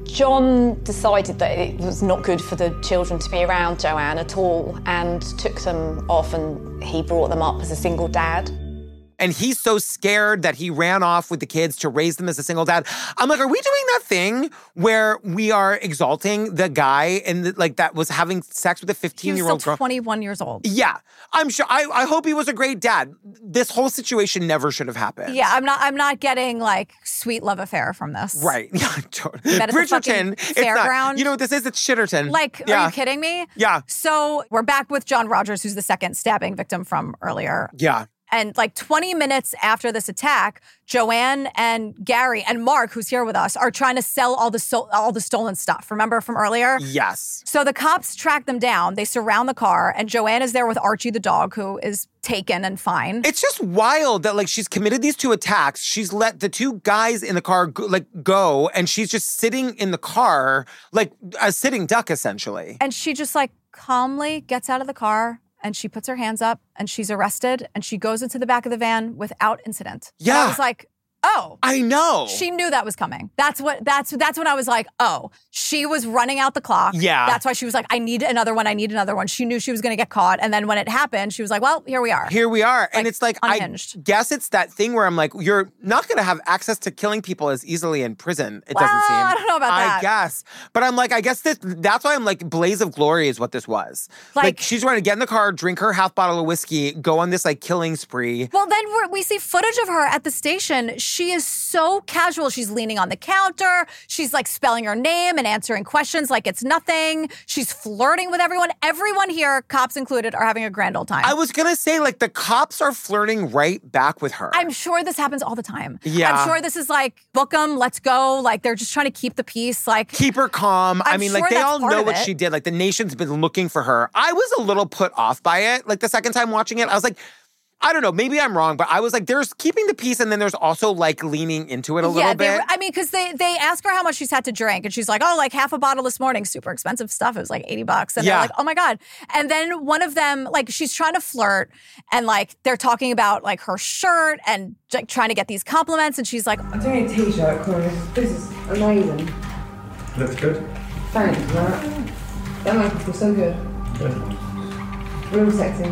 John decided that it was not good for the children to be around Joanne at all and took them off, and he brought them up as a single dad. And he's so scared that he ran off with the kids to raise them as a single dad. I'm like, are we doing that thing where we are exalting the guy that was having sex with a 15-year-old girl? He was still 21 years old. Yeah, I'm sure. I hope he was a great dad. This whole situation never should have happened. Yeah, I'm not getting like sweet love affair from this. Right. Bridgerton, fairground. You know what this is? It's Shitterton. Like, are you kidding me? Yeah. So we're back with John Rogers, who's the second stabbing victim from earlier. Yeah. And like 20 minutes after this attack, Joanne and Gary and Mark, who's here with us, are trying to sell all the stolen stuff. Remember from earlier? Yes. So the cops track them down. They surround the car, and Joanne is there with Archie the dog, who is taken and fine. It's just wild that like she's committed these 2 attacks. She's let the 2 guys in the car go, and she's just sitting in the car like a sitting duck, essentially. And she just like calmly gets out of the car. And she puts her hands up and she's arrested and she goes into the back of the van without incident. Yeah. And I was like, oh. I know. She knew that was coming. That's when I was like, oh, she was running out the clock. Yeah. That's why she was like, I need another one. She knew she was going to get caught. And then when it happened, she was like, well, here we are. And it's like, unhinged. I guess it's that thing where I'm like, you're not going to have access to killing people as easily in prison. It doesn't seem. I don't know about that. I guess. But I'm like, I guess that's why I'm like, Blaze of Glory is what this was. Like she's trying to get in the car, drink her half bottle of whiskey, go on this like killing spree. Well, then we see footage of her at the station. She is so casual. She's leaning on the counter. She's like spelling her name and answering questions like it's nothing. She's flirting with everyone. Everyone here, cops included, are having a grand old time. I was going to say, like, the cops are flirting right back with her. I'm sure this happens all the time. Yeah. I'm sure this is like, book them, let's go. Like, they're just trying to keep the peace. Like, keep her calm. I mean, sure like, they that's all part know of what it. she did. Like, the nation's been looking for her. I was a little put off by it. Like, the second time watching it, I was like, I don't know, maybe I'm wrong, but I was like, there's keeping the peace and then there's also like leaning into it a little bit. Because they ask her how much she's had to drink and she's like, oh, like half a bottle this morning, super expensive stuff. It was like $80. And they're like, oh my God. And then one of them, like she's trying to flirt and like they're talking about like her shirt and like trying to get these compliments. And she's like, I'm doing a t-shirt, Corey. This is amazing. Looks good. Thanks, Matt. That makes me feel so good. Real sexy.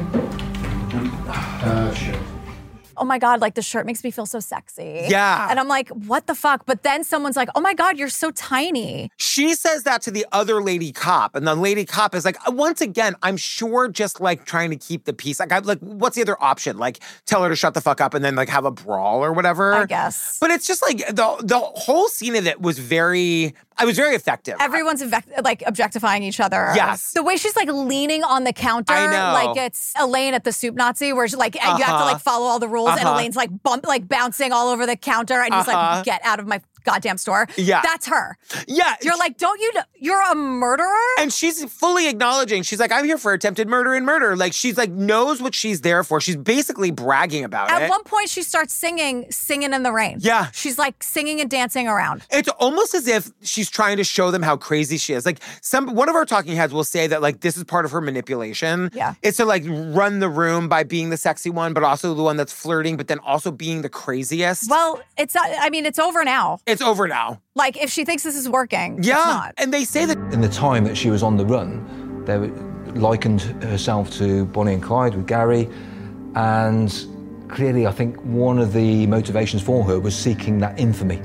Sure. oh my God, like the shirt makes me feel so sexy. Yeah. And I'm like, what the fuck? But then someone's like, oh my God, you're so tiny. She says that to the other lady cop. And the lady cop is like, once again, I'm sure just like trying to keep the peace. Like, what's the other option? Like tell her to shut the fuck up and then like have a brawl or whatever. I guess. But it's just like the whole scene of it was very effective. Everyone's objectifying each other. Yes. The way she's like leaning on the counter, I know. like it's Elaine at the Soup Nazi, where she like you have to like follow all the rules, and Elaine's like bouncing all over the counter, and he's like, "Get out of my goddamn store." Yeah. That's her. Yeah. You're like, don't you know you're a murderer? And she's fully acknowledging, she's like, I'm here for attempted murder and murder. Like, she's like, knows what she's there for. She's basically bragging about it. At one point, she starts singing in the rain. Yeah. She's like singing and dancing around. It's almost as if she's trying to show them how crazy she is. Like, one of our talking heads will say that, like, this is part of her manipulation. Yeah. It's to, like, run the room by being the sexy one, but also the one that's flirting, but then also being the craziest. Well, it's over now. It's over now. Like, if she thinks this is working, yeah. It's not. And they say that in the time that she was on the run, they likened herself to Bonnie and Clyde with Gary, and clearly I think one of the motivations for her was seeking that infamy.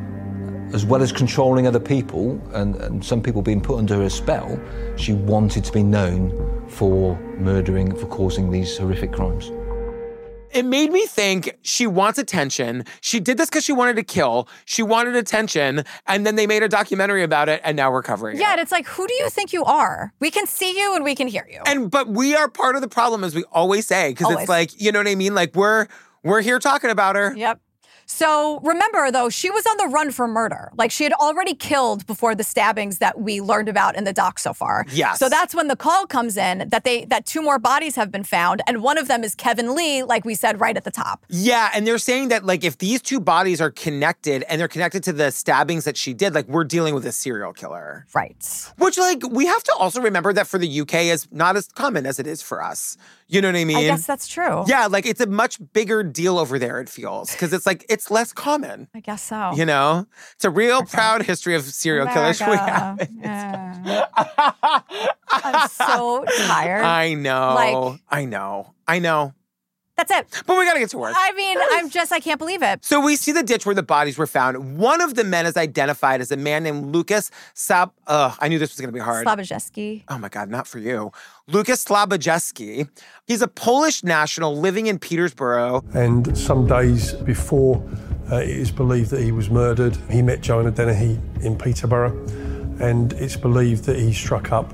As well as controlling other people and some people being put under her spell, she wanted to be known for murdering, for causing these horrific crimes. It made me think she wants attention. She did this because she wanted to kill. She wanted attention. And then they made a documentary about it, and now we're covering it. Yeah, and it's like, who do you think you are? We can see you and we can hear you. But we are part of the problem, as we always say, because it's like, you know what I mean? Like, we're here talking about her. Yep. So remember, though, she was on the run for murder. Like, she had already killed before the stabbings that we learned about in the doc so far. Yes. So that's when the call comes in that 2 more bodies have been found, and one of them is Kevin Lee, like we said right at the top. Yeah, and they're saying that, like, if these 2 bodies are connected, and they're connected to the stabbings that she did, like, we're dealing with a serial killer. Right. Which, like, we have to also remember that for the UK is not as common as it is for us. You know what I mean? I guess that's true. Yeah, like, it's a much bigger deal over there, it feels. Because it's like, it's it's less common. I guess so. You know? It's a real proud history of serial killers we have. Yeah. I'm so tired. I know. Like, I know. That's it. But we got to get to work. I mean, I can't believe it. So we see the ditch where the bodies were found. One of the men is identified as a man named Lucas I knew this was going to be hard. Slabojewski. Oh my God, not for you. Lucas Slabojewski. He's a Polish national living in Peterborough. And some days before it is believed that he was murdered, he met Joanna Dennehy in Peterborough. And it's believed that he struck up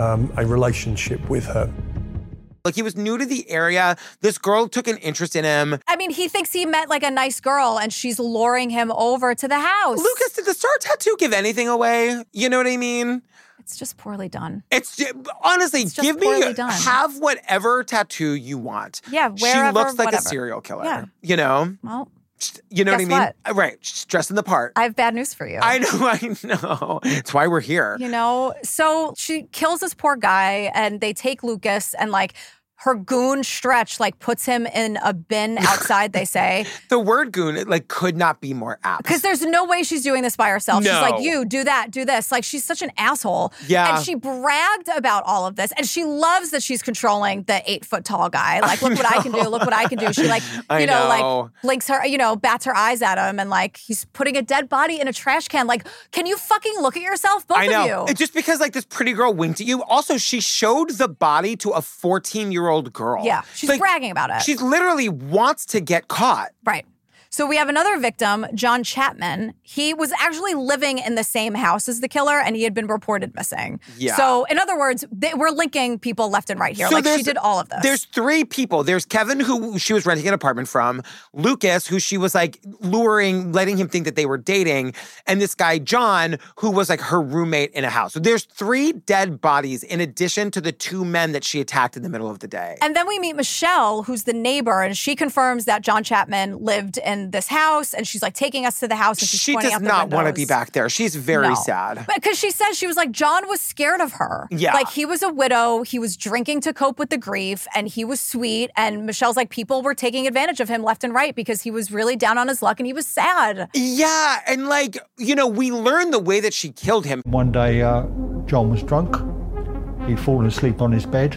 a relationship with her. Like, he was new to the area. This girl took an interest in him. I mean, he thinks he met like a nice girl and she's luring him over to the house. Lucas, did the star tattoo give anything away? You know what I mean? It's just poorly done. Honestly, give me, have whatever tattoo you want. Yeah, wherever, she looks like whatever. a serial killer. Yeah. You know? Well, you know what I mean? What? Right. She's dressing the part. I have bad news for you. I know. It's why we're here. You know? So she kills this poor guy and they take Lucas and like her goon Stretch like puts him in a bin outside, they say. The word goon could not be more apt. Because there's no way she's doing this by herself. No. She's like, you, do that, do this. Like, she's such an asshole. Yeah. And she bragged about all of this. And she loves that she's controlling the 8-foot-tall guy. Like, look what I can do, look what I can do. She like, like blinks her, bats her eyes at him and like, he's putting a dead body in a trash can. Like, can you fucking look at yourself, both I know. of you? It's just because like this pretty girl winked at you. Also, she showed the body to a 14-year-old girl. Yeah, she's bragging about it. She literally wants to get caught. Right. So we have another victim, John Chapman. He was actually living in the same house as the killer, and he had been reported missing. Yeah. So in other words, we're linking people left and right here. So like she did all of this. There's 3 people. There's Kevin, who she was renting an apartment from. Lucas, who she was like luring, letting him think that they were dating. And this guy, John, who was like her roommate in a house. So there's 3 dead bodies in addition to the 2 men that she attacked in the middle of the day. And then we meet Michelle, who's the neighbor, and she confirms that John Chapman lived in this house, and she's like taking us to the house, and she's pointing out the windows. She does not want to be back there. She's very sad. Because she says, she was like, John was scared of her. Yeah. Like, he was a widow, he was drinking to cope with the grief, and he was sweet, and Michelle's like, people were taking advantage of him left and right because he was really down on his luck and he was sad. Yeah, and like, we learned the way that she killed him. One day, John was drunk. He'd fallen asleep on his bed,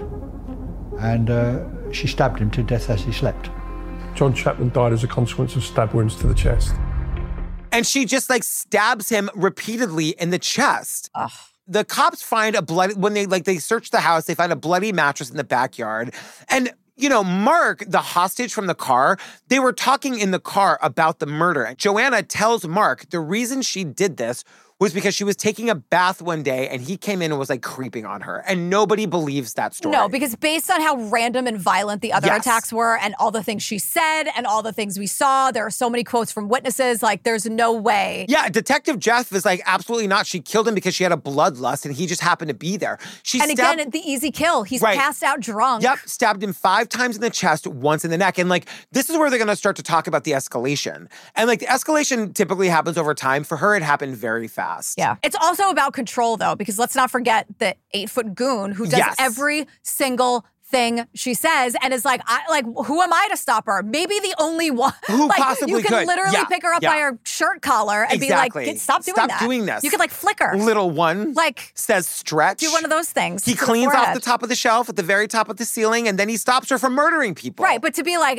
and she stabbed him to death as he slept. John Chapman died as a consequence of stab wounds to the chest. And she just like stabs him repeatedly in the chest. Ugh. The cops find when they search the house, they find a bloody mattress in the backyard. And Mark, the hostage from the car, they were talking in the car about the murder. And Joanna tells Mark the reason she did this was because she was taking a bath one day and he came in and was like creeping on her. And nobody believes that story. No, because based on how random and violent the other attacks were and all the things she said and all the things we saw, there are so many quotes from witnesses, like there's no way. Yeah, Detective Jeff is like, absolutely not. She killed him because she had a bloodlust and he just happened to be there. Again, the easy kill. He's passed out drunk. Yep, stabbed him 5 times in the chest, once in the neck. And like, this is where they're going to start to talk about the escalation. And like, the escalation typically happens over time. For her, it happened very fast. Yeah. It's also about control, though, because let's not forget the 8-foot goon who does every single thing she says and is like, who am I to stop her? Maybe the only one. Who possibly you can could. literally pick her up by her shirt collar and be like, stop doing this. You could like flick her. Little one like says stretch. Do one of those things. He cleans off the top of the shelf at the very top of the ceiling and then he stops her from murdering people. Right, but to be like,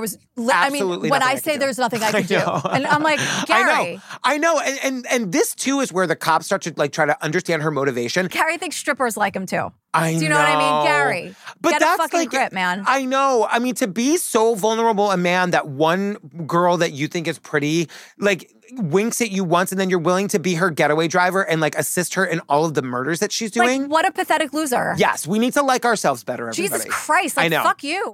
when I say there's nothing I can do. And I'm like, Gary. I know. And this too is where the cops start to like try to understand her motivation. Gary thinks strippers like him too. Do you know what I mean? Gary, but get that's a fucking like, grip, man. I know. I mean, to be so vulnerable a man that one girl that you think is pretty, like, winks at you once and then you're willing to be her getaway driver and, like, assist her in all of the murders that she's doing. Like, what a pathetic loser. Yes, we need to like ourselves better, everybody. Jesus Christ, like, I know. fuck you.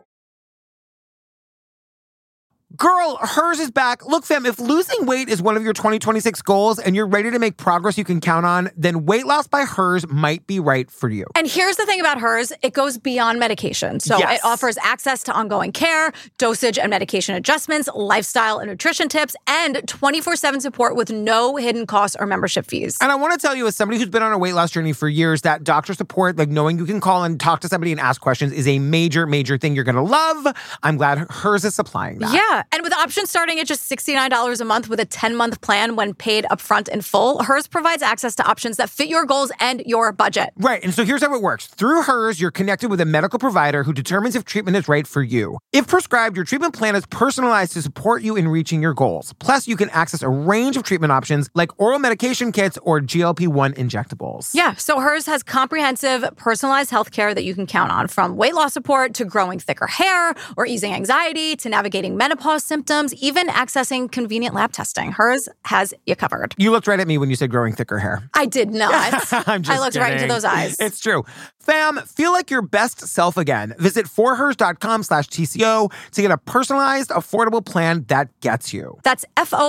Girl, Hers is back. Look, fam, if losing weight is one of your 2026 goals and you're ready to make progress you can count on, then Weight Loss by Hers might be right for you. And here's the thing about Hers, it goes beyond medication. So it offers access to ongoing care, dosage and medication adjustments, lifestyle and nutrition tips, and 24/7 support with no hidden costs or membership fees. And I want to tell you, as somebody who's been on a weight loss journey for years, that doctor support, like knowing you can call and talk to somebody and ask questions is a major, major thing you're going to love. I'm glad Hers is supplying that. Yeah. And with options starting at just $69 a month with a 10-month plan when paid upfront in full, Hers provides access to options that fit your goals and your budget. Right, and so here's how it works. Through Hers, you're connected with a medical provider who determines if treatment is right for you. If prescribed, your treatment plan is personalized to support you in reaching your goals. Plus, you can access a range of treatment options like oral medication kits or GLP-1 injectables. Yeah, so Hers has comprehensive, personalized healthcare that you can count on, from weight loss support to growing thicker hair or easing anxiety to navigating menopause symptoms, even accessing convenient lab testing. Hers has you covered. You looked right at me when you said growing thicker hair. I did not. I'm just I looked right into those eyes. It's true. Fam, feel like your best self again. Visit forhers.com/TCO to get a personalized, affordable plan that gets you. That's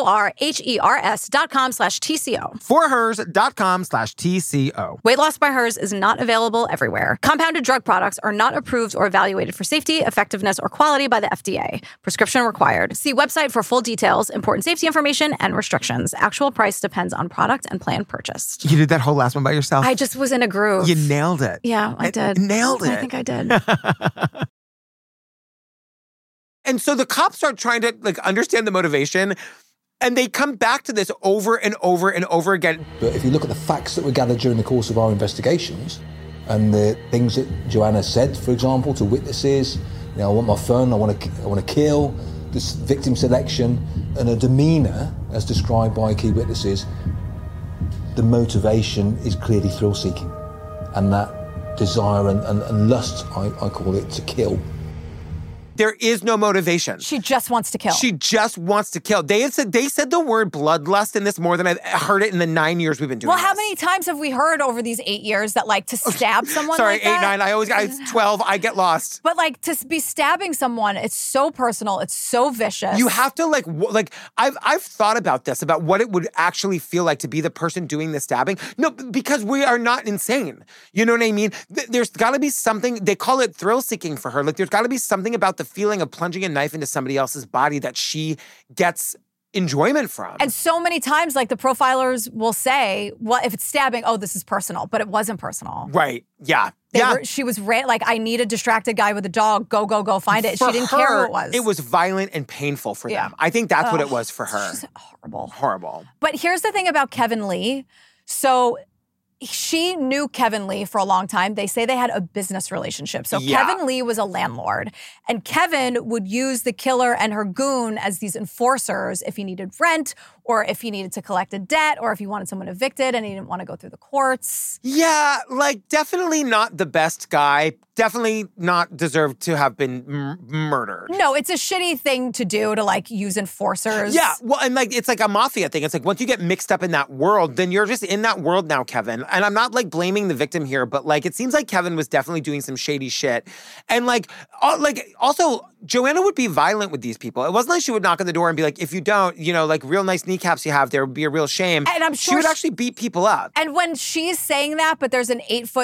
FORHERS.com/TCO. forhers.com/TCO. Weight loss by Hers is not available everywhere. Compounded drug products are not approved or evaluated for safety, effectiveness, or quality by the FDA. Prescription required. See website for full details, important safety information, and restrictions. Actual price depends on product and plan purchased. You did that whole last one by yourself? I just was in a groove. You nailed it. Yeah, I did. Nailed it. I think I did. And so the cops start trying to understand the motivation, and they come back to this over and over and over again. But if you look at the facts that were gathered during the course of our investigations and the things that Joanna said, for example, to witnesses, I want my phone, I want to kill, this victim selection, and a demeanour as described by key witnesses, the motivation is clearly thrill-seeking. And that desire and lust, I call it, to kill. There is no motivation. She just wants to kill. She just wants to kill. They said the word bloodlust in this more than I've heard it in the 9 years we've been doing Well, this. how many times have we heard over these 8 years that to stab someone Sorry, like that? 8, 9, it's 12, I get lost. But to be stabbing someone, it's so personal, it's so vicious. You have to I've thought about this, about what it would actually feel like to be the person doing the stabbing. No, because we are not insane. You know what I mean? There's gotta be something, they call it thrill seeking for her. There's gotta be something about the feeling of plunging a knife into somebody else's body that she gets enjoyment from. And so many times, the profilers will say, well, if it's stabbing, oh, this is personal, but it wasn't personal. Right, yeah. She was I need a distracted guy with a dog, go find it. For she didn't care who it was. It was violent and painful for them. I think that's what it was for her. She's horrible. Horrible. But here's the thing about Kevin Lee. So she knew Kevin Lee for a long time. They say they had a business relationship. So Kevin Lee was a landlord. And Kevin would use the killer and her goon as these enforcers if he needed rent or if he needed to collect a debt or if he wanted someone evicted and he didn't want to go through the courts. Yeah, definitely not the best guy. Definitely not deserved to have been murdered. No, it's a shitty thing to do to use enforcers. Yeah, well, and it's like a mafia thing. It's once you get mixed up in that world, then you're just in that world now, Kevin. And I'm not blaming the victim here, but it seems like Kevin was definitely doing some shady shit. And also Joanna would be violent with these people. It wasn't like she would knock on the door and be like, if you don't, real nice kneecaps you have, there would be a real shame. And I'm sure she would actually beat people up. And when she's saying that, but there's an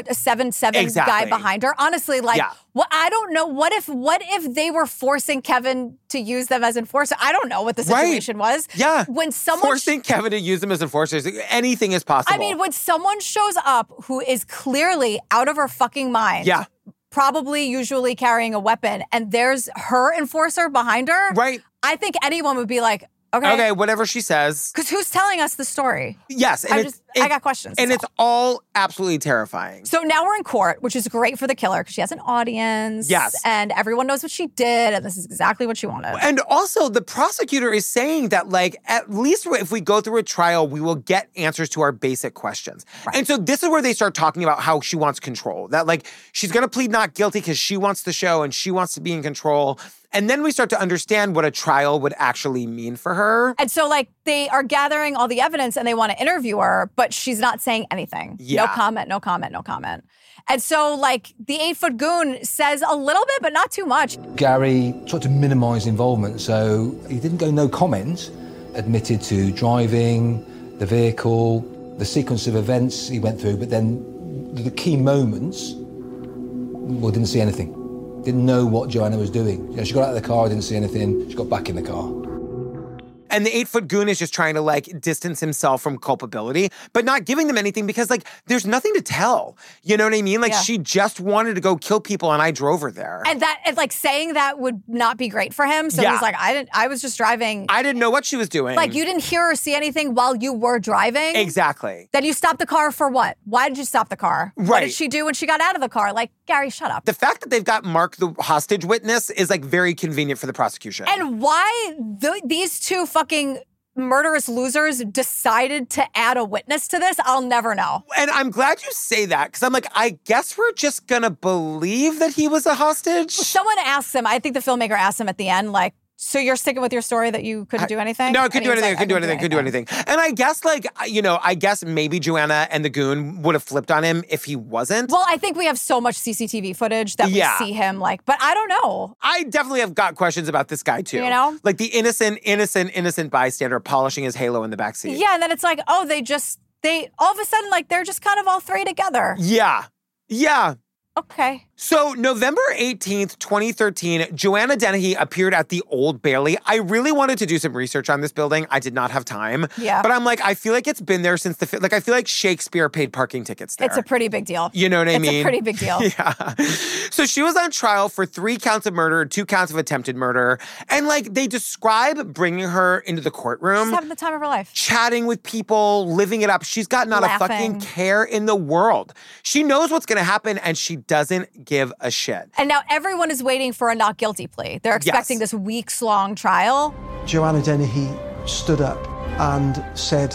7'7" guy behind her, honestly, well, I don't know. What if they were forcing Kevin to use them as enforcers? I don't know what the situation was. Yeah. When someone forcing Kevin to use them as enforcers, anything is possible. I mean, when someone shows up who is clearly out of her fucking mind. Yeah. Probably usually carrying a weapon, and there's her enforcer behind her. Right. I think anyone would be like, Okay, whatever she says. Because who's telling us the story? Yes. And I got questions. And it's all absolutely terrifying. So now we're in court, which is great for the killer because she has an audience. Yes. And everyone knows what she did, and this is exactly what she wanted. And also, the prosecutor is saying that, at least if we go through a trial, we will get answers to our basic questions. Right. And so this is where they start talking about how she wants control. That, she's going to plead not guilty because she wants the show and she wants to be in control. And then we start to understand what a trial would actually mean for her. And so, they are gathering all the evidence and they want to interview her, but she's not saying anything. Yeah. No comment, no comment, no comment. And so, the 8-foot goon says a little bit, but not too much. Gary tried to minimize involvement, so he didn't go no comment, admitted to driving, the vehicle, the sequence of events he went through, but then the key moments, didn't see anything. Didn't know what Joanna was doing. She got out of the car, didn't see anything. She got back in the car. And the 8-foot goon is just trying to like distance himself from culpability, but not giving them anything because like there's nothing to tell. You know what I mean? Like she just wanted to go kill people and I drove her there. And like saying that would not be great for him. So he's like, I was just driving. I didn't know what she was doing. Like you didn't hear or see anything while you were driving. Exactly. Then you stopped the car for what? Why did you stop the car? Right. What did she do when she got out of the car? Like, Gary, shut up. The fact that they've got Mark the hostage witness is like very convenient for the prosecution. And why these two fucking murderous losers decided to add a witness to this, I'll never know. And I'm glad you say that because I'm like, I guess we're just gonna believe that he was a hostage. Someone asked him, I think the filmmaker asked him at the end, like, so you're sticking with your story that you couldn't do anything? No, I couldn't do anything. I couldn't do anything. And I guess like, I guess maybe Joanna and the goon would have flipped on him if he wasn't. Well, I think we have so much CCTV footage that we see him like, but I don't know. I definitely have got questions about this guy too. You know? Like the innocent bystander polishing his halo in the backseat. Yeah, and then it's like, oh, they all of a sudden, like they're just kind of all three together. Yeah. Okay. So November 18th, 2013, Joanna Dennehy appeared at the Old Bailey. I really wanted to do some research on this building. I did not have time. Yeah. But I'm like, I feel like it's been there since I feel like Shakespeare paid parking tickets there. It's a pretty big deal. You know what I mean? It's a pretty big deal. Yeah. So she was on trial for 3 counts of murder, 2 counts of attempted murder. And like they describe bringing her into the courtroom. She's having the time of her life. Chatting with people, living it up. She's got not a fucking care in the world. She knows what's going to happen and she doesn't give a shit. And now everyone is waiting for a not guilty plea. They're expecting this weeks-long trial. Joanna Dennehy stood up and said,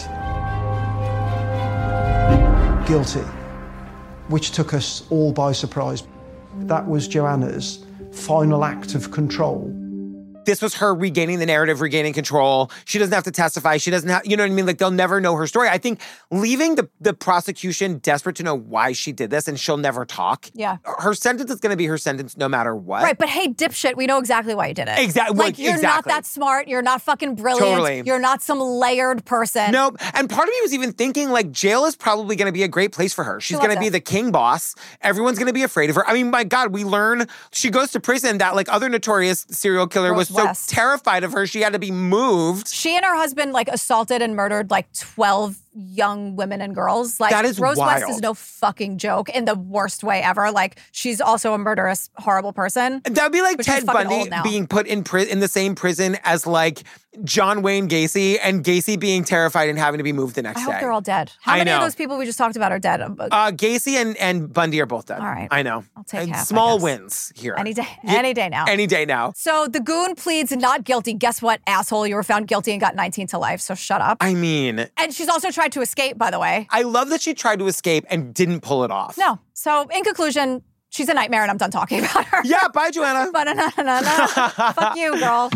guilty, which took us all by surprise. That was Joanna's final act of control. This was her regaining the narrative, regaining control. She doesn't have to testify. She doesn't have, you know what I mean? Like, they'll never know her story. I think leaving the prosecution desperate to know why she did this and she'll never talk. Yeah. Her sentence is going to be her sentence no matter what. Right, but hey, dipshit, we know exactly why you did it. Exactly. Like, you're not that smart. You're not fucking brilliant. Totally. You're not some layered person. Nope. And part of me was even thinking, like, jail is probably going to be a great place for her. She's going to be the king boss. Everyone's going to be afraid of her. I mean, my God, we learn she goes to prison. That, like, other notorious serial killer was so terrified of her, she had to be moved. She and her husband, like, assaulted and murdered, like, 12 young women and girls. Like, that is Rose wild. West is no fucking joke in the worst way ever. Like, she's also a murderous, horrible person. That would be like Ted Bundy being put in the same prison as, like, John Wayne Gacy, and Gacy being terrified and having to be moved the next day. I hope they're all dead. How many of those people we just talked about are dead? Gacy and Bundy are both dead. All right. I know. I'll take half, small wins here. Any day now. Any day now. So the goon pleads not guilty. Guess what, asshole? You were found guilty and got 19 to life, so shut up. I mean. And she's also tried to escape, by the way. I love that she tried to escape and didn't pull it off. No. So in conclusion, she's a nightmare and I'm done talking about her. Yeah, bye, Joanna. Fuck you, girl.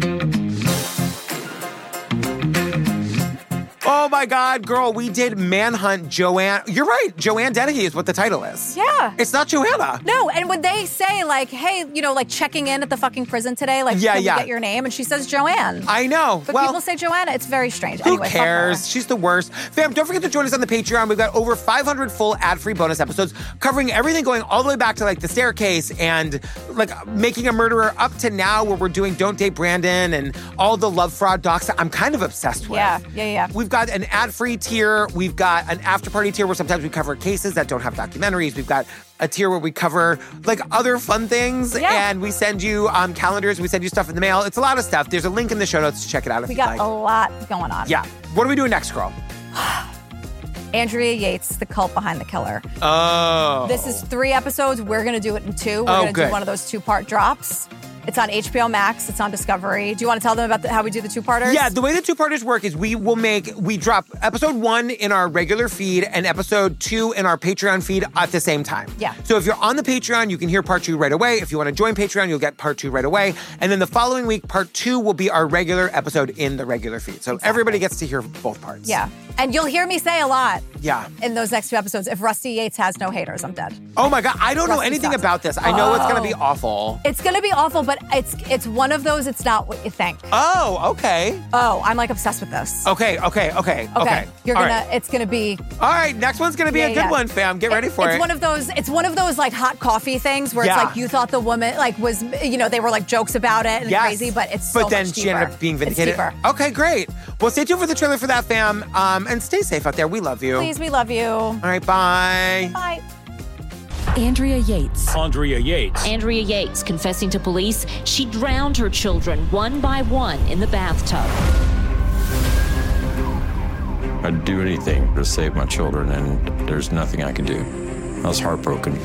Oh my God, girl, we did Manhunt Joanne. You're right, Joanne Dennehy is what the title is. Yeah. It's not Joanna. No, and when they say like, hey, you know, like checking in at the fucking prison today, like, can we get your name? And she says Joanne. I know. But people say Joanna, it's very strange. Who Anyway, cares? She's the worst. Fam, don't forget to join us on the Patreon. We've got over 500 full ad-free bonus episodes covering everything going all the way back to like The Staircase and like Making a Murderer up to now where we're doing Don't Date Brandon and all the love fraud docs that I'm kind of obsessed with. Yeah. We've got an ad-free tier. We've got an after-party tier where sometimes we cover cases that don't have documentaries. We've got a tier where we cover like other fun things and we send you calendars. We send you stuff in the mail. It's a lot of stuff. There's a link in the show notes to check it out if we you got like. a lot going on. Yeah. What are we doing next, girl? Andrea Yates, the cult behind the killer. Oh. This is 3 episodes. We're going to do it in 2. We're going to do one of those 2-part drops. It's on HBO Max. It's on Discovery. Do you want to tell them about how we do the 2-parters? Yeah, the way the 2-parters work is we drop episode 1 in our regular feed and episode 2 in our Patreon feed at the same time. Yeah. So if you're on the Patreon, you can hear part 2 right away. If you want to join Patreon, you'll get part 2 right away. And then the following week, part 2 will be our regular episode in the regular feed. So everybody gets to hear both parts. Yeah. And you'll hear me say a lot. Yeah. In those next 2 episodes, if Rusty Yates has no haters, I'm dead. Oh my God, I don't know anything sucks. about this. I know it's gonna be awful. It's gonna be awful, but it's one of those, it's not what you think. Oh, okay. Oh, I'm like obsessed with this. Okay. You're gonna, it's gonna be. All right, next one's gonna be a good one, fam. Get ready for it. It's one of those like hot coffee things where it's like you thought the woman like was, they were like jokes about it and crazy, but it's so But then much she deeper. ended up being vindicated. It's deeper. Okay, great. Well, stay tuned for the trailer for that, fam. And stay safe out there. We love you. Please, we love you. All right, bye. Bye. Andrea Yates. Andrea Yates. Andrea Yates confessing to police she drowned her children one by one in the bathtub. I'd do anything to save my children, and there's nothing I can do. I was heartbroken.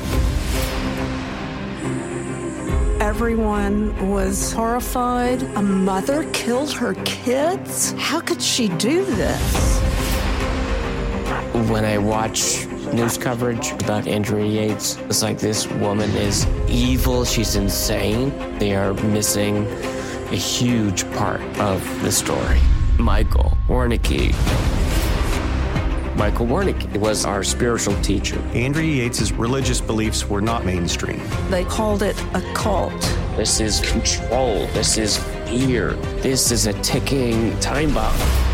Everyone was horrified. A mother killed her kids? How could she do this? When I watch news coverage about Andrea Yates, it's like this woman is evil, she's insane. They are missing a huge part of the story. Michael Wernicke. Michael Wernicke was our spiritual teacher. Andrea Yates' religious beliefs were not mainstream. They called it a cult. This is control. This is fear. This is a ticking time bomb.